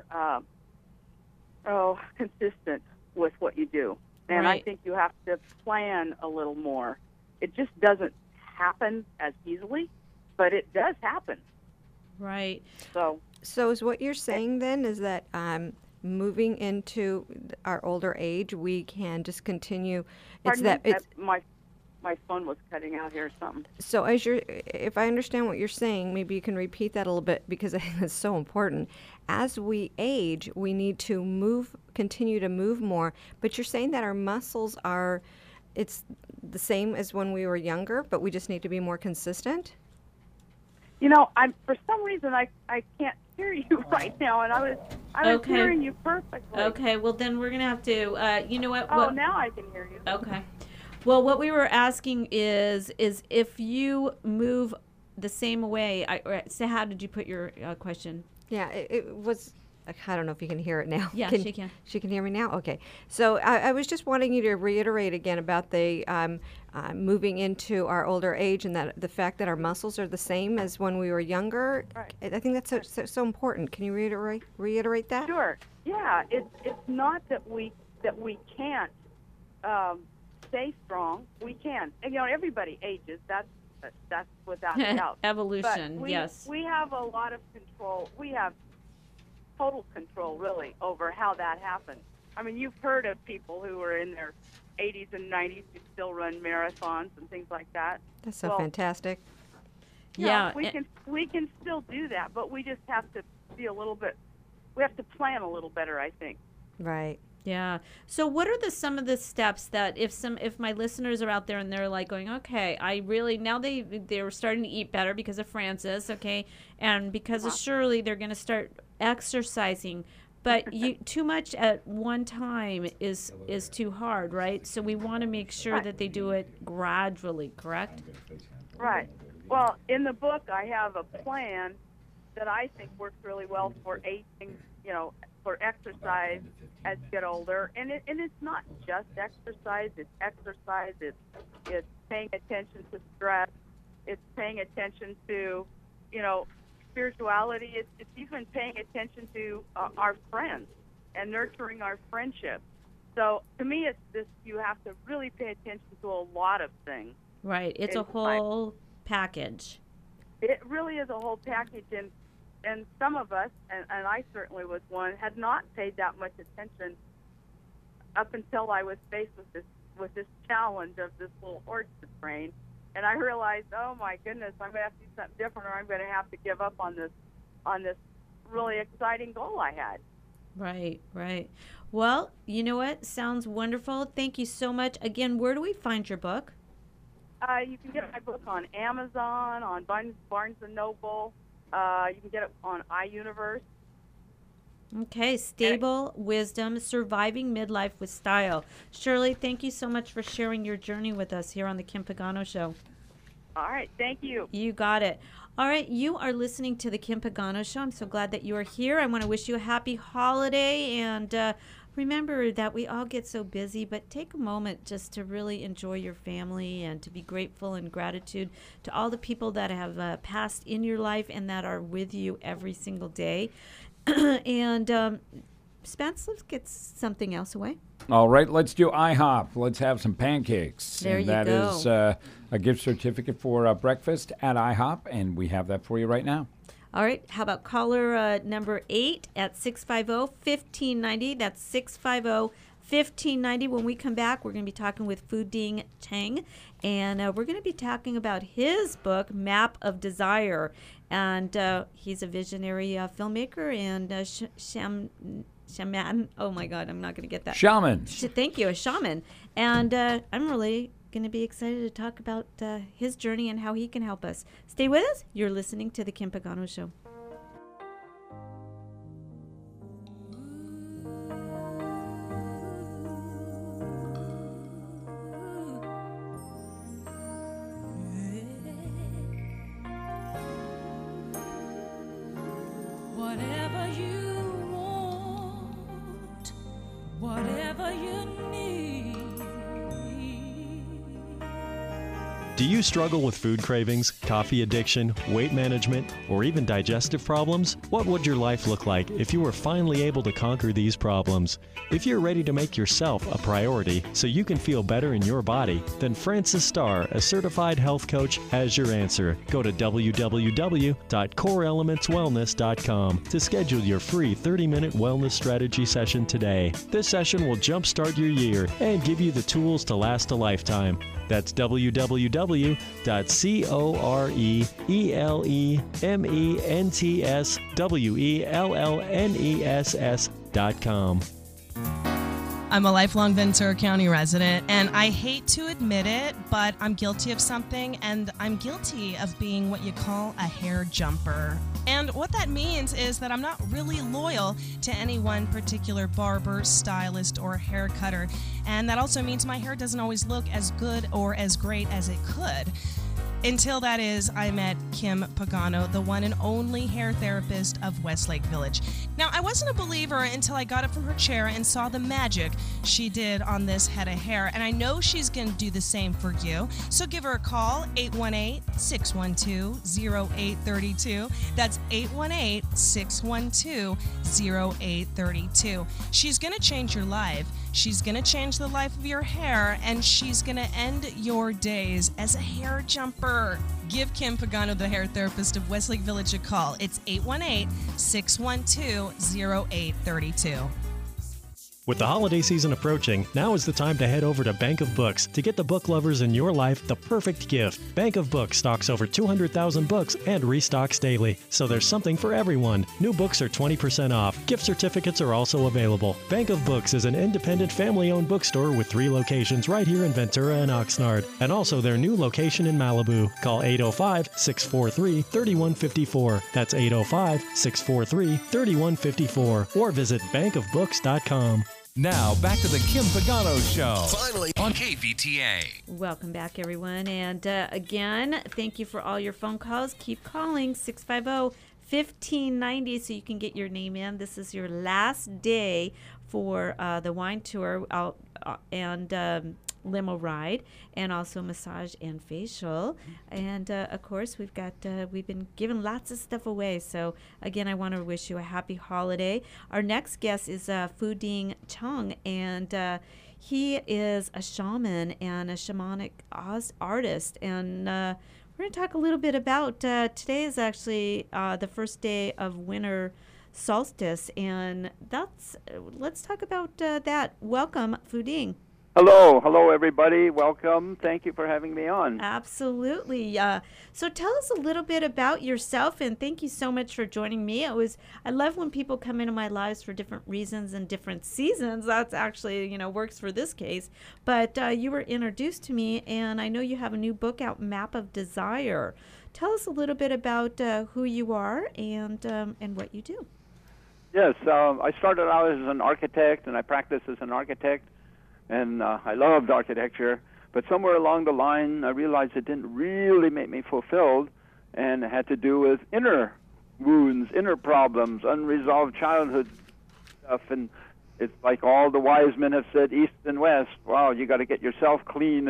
consistent with what you do. And I think you have to plan a little more. It just doesn't happen as easily, but it does happen. Right. So is what you're saying then is that moving into our older age, we can just continue. My phone was cutting out here or something. So if I understand what you're saying, maybe you can repeat that a little bit, because I think that's so important. As we age, we need to continue to move more. But you're saying that our muscles it's the same as when we were younger, but we just need to be more consistent? For some reason I can't hear you right now, and I was hearing you perfectly. Okay, well then we're gonna have to. You know what? Oh, now I can hear you. Okay. Well, what we were asking is if you move the same way. So how did you put your question? Yeah, it was. I don't know if you can hear it now. Yeah, she can. She can hear me now? Okay. So I was just wanting you to reiterate again about the moving into our older age, and that the fact that our muscles are the same as when we were younger. Right. I think that's so important. Can you reiterate that? Sure. Yeah, it's not that we can't stay strong. We can. And, everybody ages. That's without a doubt. Evolution, but yes. We have a lot of control. We have total control, really, over how that happens. I mean, you've heard of people who are in their 80s and 90s who still run marathons and things like that. That's so fantastic. Yeah, we can still do that, but we just have to be we have to plan a little better, I think. Right. Yeah. So what are some of the steps that if my listeners are out there and they're like going, okay, I really, now they're starting to eat better because of Frances, okay, and because of Shirley, they're going to start exercising, but too much at one time is too hard, right? So we want to make sure that they do it gradually, correct? Right. Well, in the book, I have a plan that I think works really well for aging, for exercise as you get older. And it's not just exercise. It's exercise. It's paying attention to stress. It's paying attention to, spirituality. It's even paying attention to our friends and nurturing our friendships. So to me, it's this, you have to really pay attention to a lot of things. Right. It's a whole package. It really is a whole package. And some of us, and I certainly was one, had not paid that much attention up until I was faced with this challenge of this little horse to train. And I realized, oh my goodness, I'm going to have to do something different, or I'm going to have to give up on this really exciting goal I had. Right, right. Well, you know what? Sounds wonderful. Thank you so much. Again, where do we find your book? You can get my book on Amazon, on Barnes & Noble. You can get it on iUniverse. Okay, Stable Wisdom, Surviving Midlife with Style. Shirley, thank you so much for sharing your journey with us here on the Kim Pagano Show. All right, thank you. You got it. All right, you are listening to the Kim Pagano Show. I'm so glad that you are here. I want to wish you a happy holiday, and remember that we all get so busy, but take a moment just to really enjoy your family and to be grateful and gratitude to all the people that have passed in your life and that are with you every single day. And Spence, let's get something else away. All right, let's do IHOP. Let's have some pancakes. There and you that go. is a gift certificate for breakfast at IHOP, and we have that for you right now. All right, how about caller number 8 at 650-1590? That's 650-1590. When we come back, we're going to be talking with Fu Ding Cheng, and we're going to be talking about his book, Map of Desire. And he's a visionary filmmaker and shaman. Oh, my God, I'm not going to get that. Shaman. Thank you, a shaman. And I'm really going to be excited to talk about his journey and how he can help us. Stay with us. You're listening to The Kim Pagano Show. Whatever you want, whatever you need. Do you struggle with food cravings, coffee addiction, weight management, or even digestive problems? What would your life look like if you were finally able to conquer these problems? If you're ready to make yourself a priority so you can feel better in your body, then Francis Starr, a certified health coach, has your answer. Go to www.coreelementswellness.com to schedule your free 30-minute wellness strategy session today. This session will jumpstart your year and give you the tools to last a lifetime. That's www.coreelementswellness.com. I'm a lifelong Ventura County resident, and I hate to admit it, but I'm guilty of something, and I'm guilty of being what you call a hair jumper. And what that means is that I'm not really loyal to any one particular barber, stylist, or hair cutter. And that also means my hair doesn't always look as good or as great as it could. Until that is, I met Kim Pagano, the one and only hair therapist of Westlake Village. Now, I wasn't a believer until I got up from her chair and saw the magic she did on this head of hair, and I know she's going to do the same for you. So give her a call, 818-612-0832. That's 818-612-0832. She's going to change your life. She's going to change the life of your hair, and she's going to end your days as a hair jumper. Give Kim Pagano, the hair therapist of Westlake Village, a call. It's 818-612-0832. With the holiday season approaching, now is the time to head over to Bank of Books to get the book lovers in your life the perfect gift. Bank of Books stocks over 200,000 books and restocks daily, so there's something for everyone. New books are 20% off. Gift certificates are also available. Bank of Books is an independent family-owned bookstore with 3 locations right here in Ventura and Oxnard, and also their new location in Malibu. Call 805-643-3154. That's 805-643-3154. Or visit bankofbooks.com. Now, back to the Kim Pagano Show. Finally on KVTA. Welcome back, everyone. And again, thank you for all your phone calls. Keep calling 650-1590 so you can get your name in. This is your last day for the wine tour and limo ride, and also massage and facial. And of course, we've been giving lots of stuff away. So again, I want to wish you a happy holiday. Our next guest is Fu Ding Cheng, and he is a shaman and a shamanic artist. And we're going to talk a little bit about today is actually the first day of winter solstice, and let's talk about that. Welcome, Fu Ding. Hello, everybody. Welcome. Thank you for having me on. Absolutely. So tell us a little bit about yourself, and thank you so much for joining me. I love when people come into my lives for different reasons and different seasons. That's actually, works for this case. But you were introduced to me, and I know you have a new book out, Map of Desire. Tell us a little bit about who you are and what you do. Yes, I started out as an architect, and I practiced as an architect. And I loved architecture, but somewhere along the line, I realized it didn't really make me fulfilled, and it had to do with inner wounds, inner problems, unresolved childhood stuff. And it's like all the wise men have said, east and west. Wow, you got to get yourself clean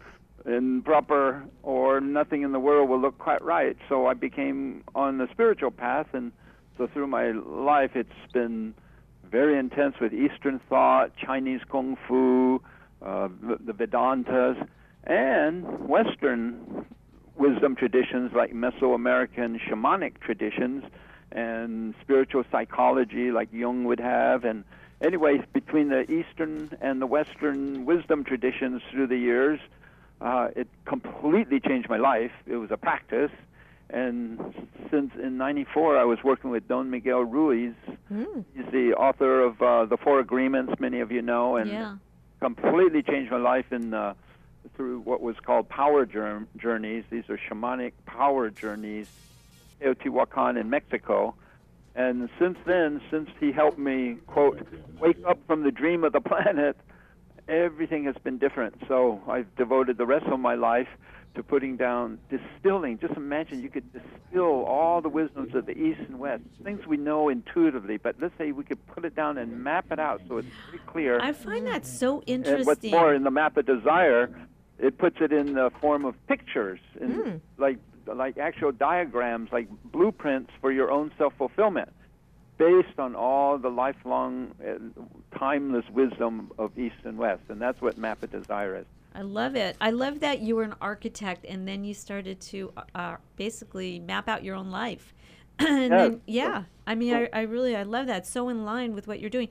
and proper, or nothing in the world will look quite right. So I became on the spiritual path, and so through my life, it's been very intense with Eastern thought, Chinese Kung Fu, the Vedantas, and Western wisdom traditions like Mesoamerican shamanic traditions and spiritual psychology like Jung would have. And anyway, between the Eastern and the Western wisdom traditions through the years, it completely changed my life. It was a practice. And since in '94, I was working with Don Miguel Ruiz. He's the author of The Four Agreements, many of you know, and completely changed my life through what was called power journeys. These are shamanic power journeys, Teotihuacan in Mexico. And since then, since he helped me, quote, wake up from the dream of the planet, everything has been different. So I've devoted the rest of my life to putting down, distilling. Just imagine you could distill all the wisdoms of the East and West, things we know intuitively, but let's say we could put it down and map it out so it's very clear. I find that so interesting. And what's more, in the Map of Desire, it puts it in the form of pictures, and like actual diagrams, like blueprints for your own self-fulfillment, based on all the lifelong, timeless wisdom of East and West. And that's what Map of Desire is. I love it. I love that you were an architect and then you started to basically map out your own life. And yes. then, I mean, I love that. So in line with what you're doing.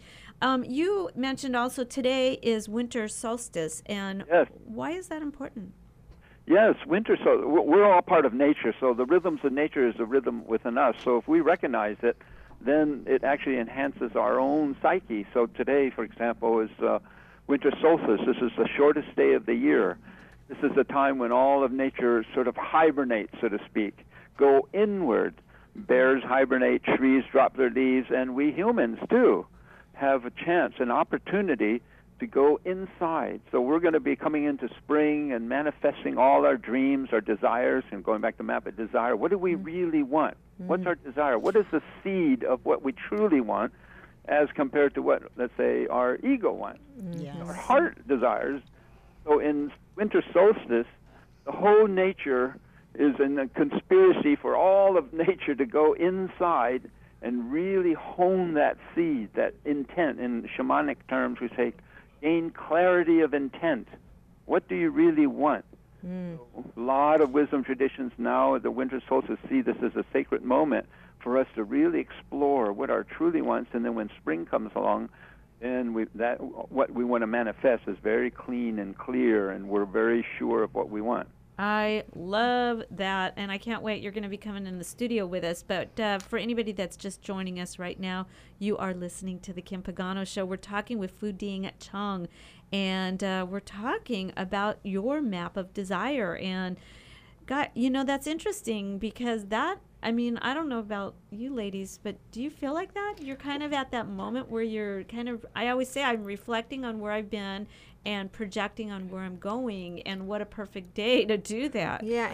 You mentioned also today is winter solstice, and why is that important? Yes, winter solstice. We're all part of nature, so the rhythms of nature is a rhythm within us. So if we recognize it, then it actually enhances our own psyche. So today, for example, is winter solstice. This is the shortest day of the year. This is the time when all of nature sort of hibernates, so to speak, go inward. Bears hibernate, trees drop their leaves, and we humans, too, have a chance, an opportunity to go inside. So we're going to be coming into spring and manifesting all our dreams, our desires, and going back to Map of Desire. What do we really want? What's our desire? What is the seed of what we truly want as compared to what, let's say, our ego wants, our heart desires? So in winter solstice, the whole nature is in a conspiracy for all of nature to go inside and really hone that seed, that intent. In shamanic terms, we say, gain clarity of intent. What do you really want? A lot of wisdom traditions now at the winter solstice see this as a sacred moment for us to really explore what our truly wants, and then when spring comes along, then what we want to manifest is very clean and clear, and we're very sure of what we want. I love that, and I can't wait. You're going to be coming in the studio with us. But for anybody that's just joining us right now, you are listening to the Kim Pagano Show. We're talking with Fu Ding Chung, and we're talking about your Map of Desire. And, God, that's interesting because I don't know about you ladies, but do you feel like that? You're kind of at that moment where you're kind of, I always say I'm reflecting on where I've been and projecting on where I'm going, and what a perfect day to do that. Yeah,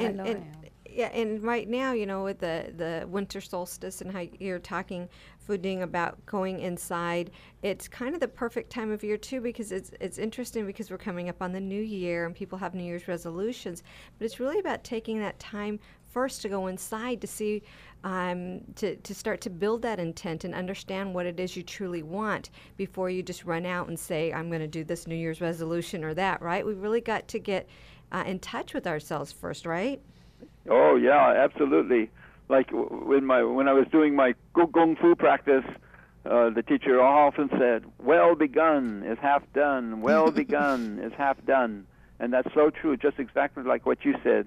and right now, with the winter solstice and how you're talking, Fu Ding, about going inside, it's kind of the perfect time of year too, because it's interesting because we're coming up on the new year and people have New Year's resolutions, but it's really about taking that time first to go inside to see, to start to build that intent and understand what it is you truly want before you just run out and say, I'm going to do this New Year's resolution or that, right? We really got to get in touch with ourselves first, right? Oh, yeah, absolutely. Like when I was doing my Kung Fu practice, the teacher often said, "Well begun is half done. Well begun is half done." And that's so true, just exactly like what you said.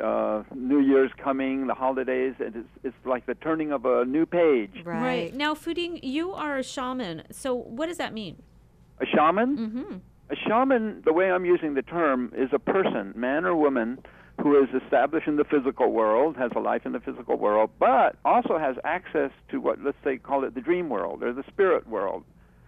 New Year's coming, the holidays, and it's like the turning of a new page. Right. Now, Fuding, you are a shaman. So what does that mean? A shaman? Mm-hmm. A shaman, the way I'm using the term, is a person, man or woman, who is established in the physical world, has a life in the physical world, but also has access to what, let's say, call it the dream world or the spirit world.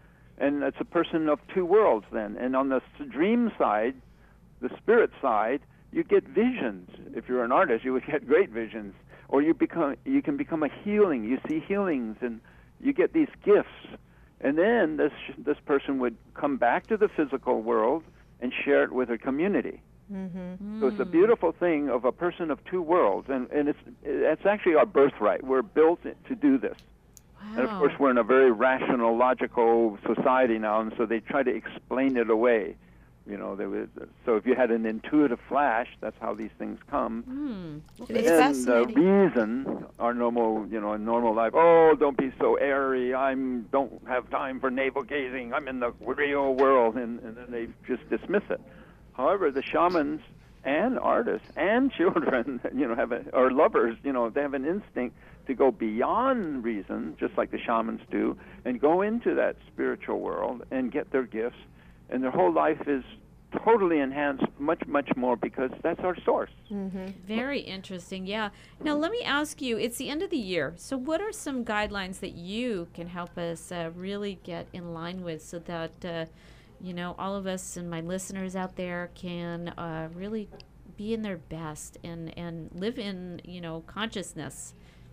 And it's a person of two worlds then. And on the dream side, the spirit side, you get visions. If you're an artist, you would get great visions. Or you can become a healing. You see healings, and you get these gifts. And then this person would come back to the physical world and share it with her community. Mm-hmm. So it's a beautiful thing of a person of two worlds, and it's actually our birthright. We're built to do this. And of course, we're in a very rational, logical society now, and so they try to explain it away. You know, so if you had an intuitive flash, that's how these things come. It's and fascinating. reason, our normal, in normal life, oh, don't be so airy. Don't have time for navel gazing. I'm in the real world, and then they just dismiss it. However, the shamans and artists and children, or lovers, they have an instinct to go beyond reason, just like the shamans do, and go into that spiritual world and get their gifts. And their whole life is totally enhanced much, much more because that's our source. Mm-hmm. Very interesting, yeah. Now, let me ask you, it's the end of the year, so what are some guidelines that you can help us really get in line with so that, all of us and my listeners out there can really be in their best and live in, consciousness?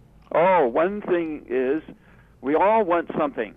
Oh, one thing is we all want something.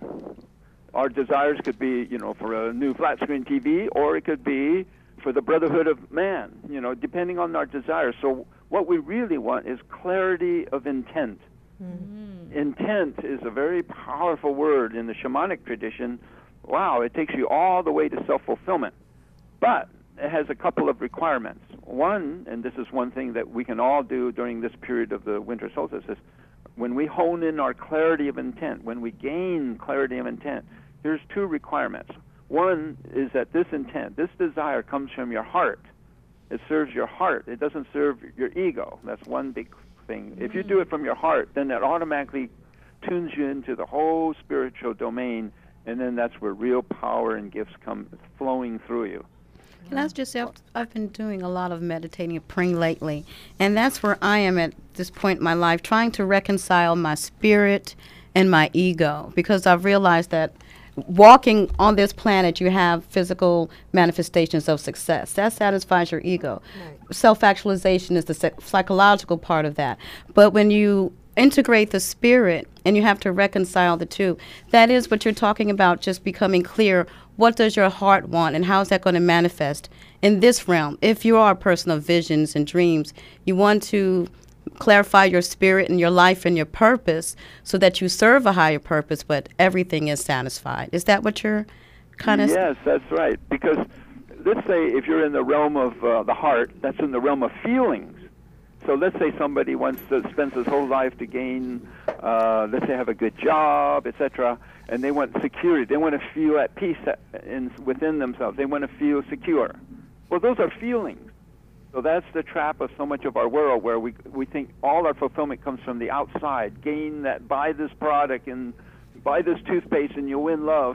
Our desires could be, for a new flat-screen TV, or it could be for the brotherhood of man, depending on our desires. So what we really want is clarity of intent. Mm-hmm. Intent is a very powerful word in the shamanic tradition. Wow, it takes you all the way to self-fulfillment. But it has a couple of requirements. One, and this is one thing that we can all do during this period of the winter solstice, is when we hone in our clarity of intent, when we gain clarity of intent, here's two requirements. One is that this intent, this desire comes from your heart. It serves your heart. It doesn't serve your ego. That's one big thing. If you do it from your heart, then that automatically tunes you into the whole spiritual domain, and then that's where real power and gifts come flowing through you. And I was just say, I've been doing a lot of meditating and praying lately, and that's where I am at this point in my life, trying to reconcile my spirit and my ego, because I've realized that walking on this planet, you have physical manifestations of success. That satisfies your ego. Right. Self-actualization is the psychological part of that. But when you integrate the spirit and you have to reconcile the two, that is what you're talking about, just becoming clear. What does your heart want, and how is that going to manifest in this realm? If you are a person of visions and dreams, you want to clarify your spirit and your life and your purpose so that you serve a higher purpose, but everything is satisfied. Is that what you're kind of... Yes, that's right. Because let's say if you're in the realm of the heart, that's in the realm of feelings. So let's say somebody spends his whole life to gain, let's say have a good job, etc., and they want security. They want to feel at peace within themselves. They want to feel secure. Well, those are feelings. So that's the trap of so much of our world, where we think all our fulfillment comes from the outside. Gain that, buy this product and buy this toothpaste and you'll win love.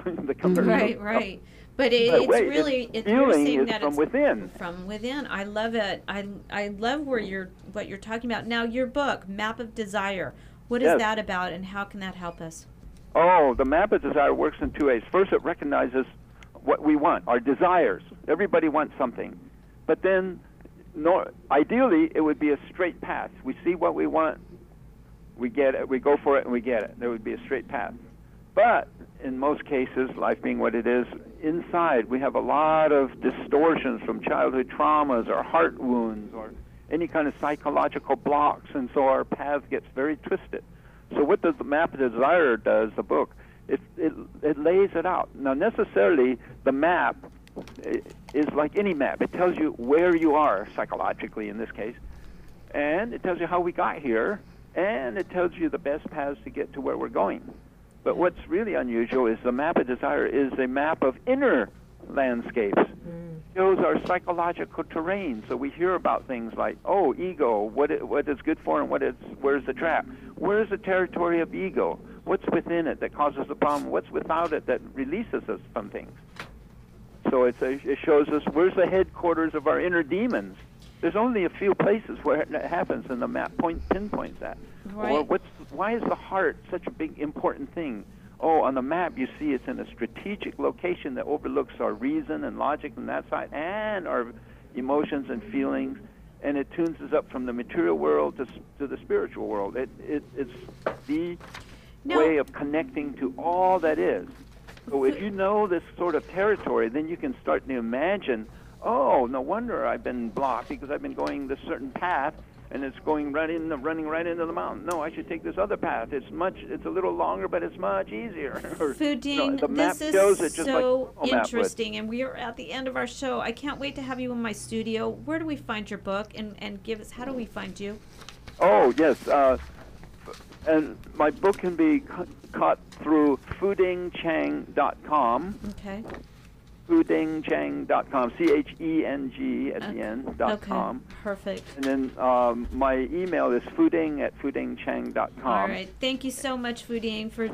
Right. But it's really you're saying that from it's within. From within. I love it. I love what you're talking about. Now, your book, Map of Desire. What is that about, and how can that help us? Oh, the Map of Desire works in two ways. First, it recognizes what we want, our desires. Everybody wants something. But then, ideally, it would be a straight path. We see what we want, we get it, we go for it, and we get it. There would be a straight path. But in most cases, life being what it is, inside we have a lot of distortions from childhood traumas or heart wounds or any kind of psychological blocks, and so our path gets very twisted. So what the Map of Desire does, the book, it lays it out. Now, necessarily, the map is like any map. It tells you where you are psychologically in this case, and it tells you how we got here, and it tells you the best paths to get to where we're going. But what's really unusual is the map of desire is a map of inner landscapes. Shows our psychological terrain. So we hear about things like, oh, ego, what is good for and where's the trap? Where's the territory of ego? What's within it that causes the problem? What's without it that releases us from things? So it shows us where's the headquarters of our inner demons. There's only a few places where it happens, and the map pinpoints that. Right. Or why is the heart such a big, important thing? Oh, on the map you see it's in a strategic location that overlooks our reason and logic on that side and our emotions and feelings, and it tunes us up from the material world to the spiritual world. It's the way of connecting to all that is. So if you know this sort of territory, then you can start to imagine, oh, no wonder I've been blocked because I've been going this certain path, and it's running right into the mountain. No, I should take this other path. It's a little longer, but it's much easier. Fu Ding, the map this shows is it just so like a map interesting, and we are at the end of our show. I can't wait to have you in my studio. Where do we find your book, and give us, how do we find you? Oh, yes. And my book can be caught through fudingchang.com. Okay. fudingchang.com, CHENG at the end, .com. Okay, perfect. And then my email is fuding@fudingchang.com. All right. Thank you so much, Fu Ding, for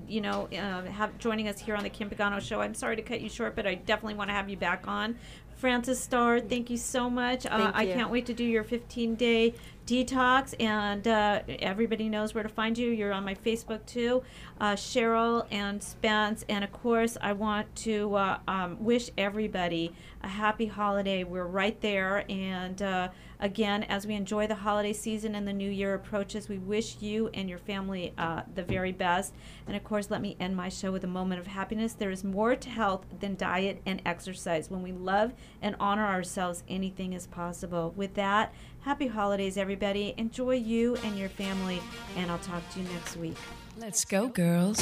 joining us here on the Kim Pagano Show. I'm sorry to cut you short, but I definitely want to have you back on. Francis Starr, thank you so much. I can't wait to do your 15-day detox, and everybody knows where to find you. You're on my Facebook too. Cheryl and Spence, and of course I want to wish everybody a happy holiday. We're right there, and again, as we enjoy the holiday season and the new year approaches, we wish you and your family the very best. And of course, let me end my show with a moment of happiness. There is more to health than diet and exercise. When we love and honor ourselves, anything is possible. With that, happy holidays, everybody. Enjoy you and your family, and I'll talk to you next week. Let's go, girls.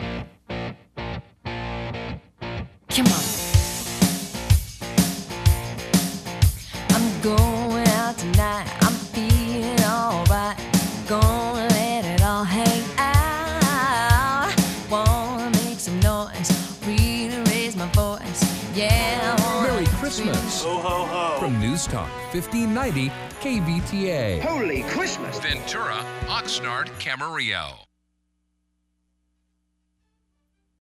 Come on. I'm going out tonight. I'm feeling alright. Gonna let it all hang out. Wanna make some noise. Really raise my voice. Yeah. Merry Christmas. Ho, ho, ho. From News Talk 1590 KVTA. Holy Christmas. Ventura, Oxnard, Camarillo.